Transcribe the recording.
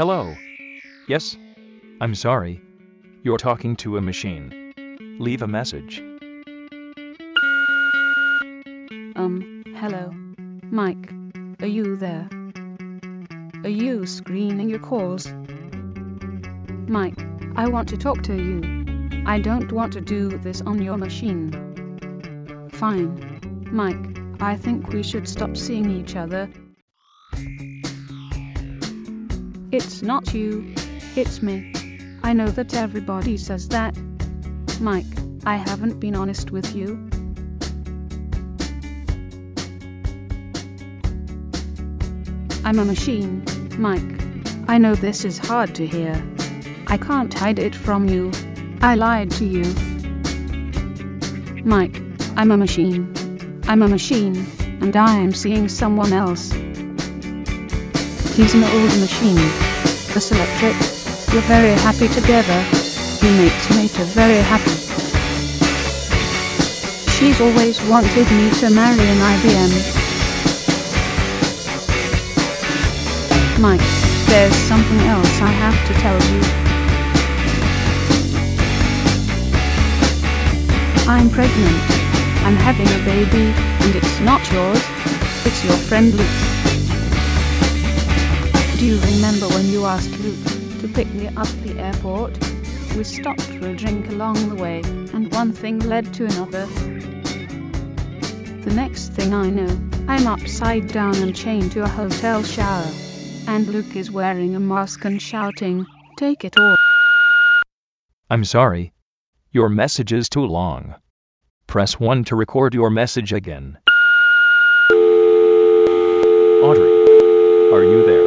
Hello. Yes? I'm sorry. You're talking to a machine. Leave a message. Hello. Mike, are you there? Are you screening your calls? Mike, I want to talk to you. I don't want to do this on your machine. Fine. Mike, I think we should stop seeing each other. It's not you. It's me. I know that everybody says that. Mike, I haven't been honest with you. I'm a machine, Mike. I know this is hard to hear. I can't hide it from you. I lied to you. Mike, I'm a machine. I'm a machine, and I am seeing someone else. He's an old machine. This electric. We're very happy together. He makes Meta very happy. She's always wanted me to marry an IBM. Mike, there's something else I have to tell you. I'm pregnant. I'm having a baby, and it's not yours. It's your friend Luke. Do you remember when you asked Luke to pick me up at the airport? We stopped for a drink along the way, and one thing led to another. The next thing I know, I'm upside down and chained to a hotel shower. And Luke is wearing a mask and shouting, "Take it off." I'm sorry. Your message is too long. Press 1 to record your message again. Audrey, are you there?